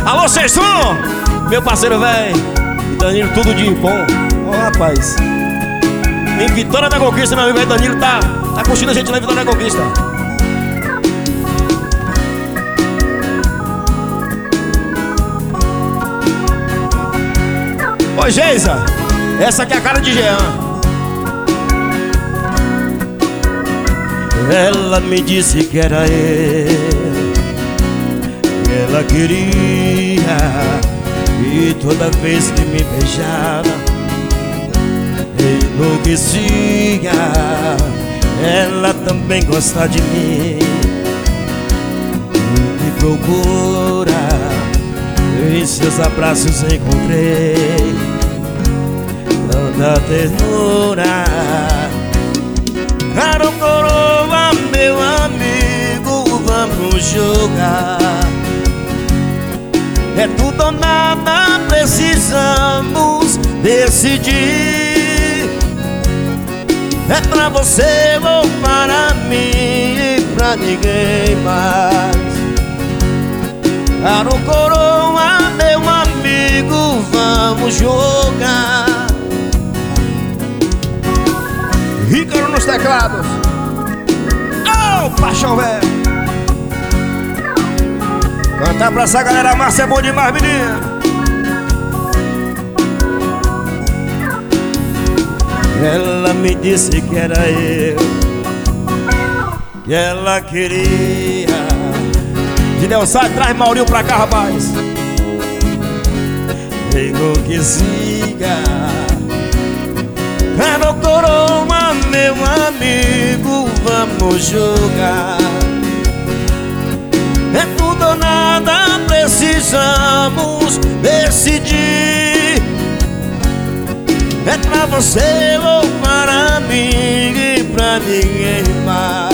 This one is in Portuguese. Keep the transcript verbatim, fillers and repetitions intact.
Alô, Sexto, meu parceiro velho. E Danilo, tudo de bom. Ó, oh, rapaz, em Vitória da Conquista, meu amigo velho Danilo tá, tá curtindo a gente lá em Vitória da Conquista. Oi, Geisa, essa aqui é a cara de Jean. Ela me disse que era eu, que ela queria, e toda vez que me beijava enlouquecia. Ela também gosta de mim, me procura, em seus abraços encontrei tanta ternura. Caro coroa, meu amigo, vamos jogar. É tudo ou nada, precisamos decidir. É pra você ou para mim e pra ninguém mais. Caro coroa, meu amigo, vamos jogar. Ícaro nos teclados. Oh, paixão, velho. Cantar pra essa galera massa é bom demais, menina. Ela me disse que era eu, que ela queria. Gideon, sai, traz Maurinho pra cá, rapaz. Enlouquecia. Caro coroa, meu amigo, vamos jogar. É tudo ou nada, precisamos decidir. É pra você ou para mim e pra ninguém mais.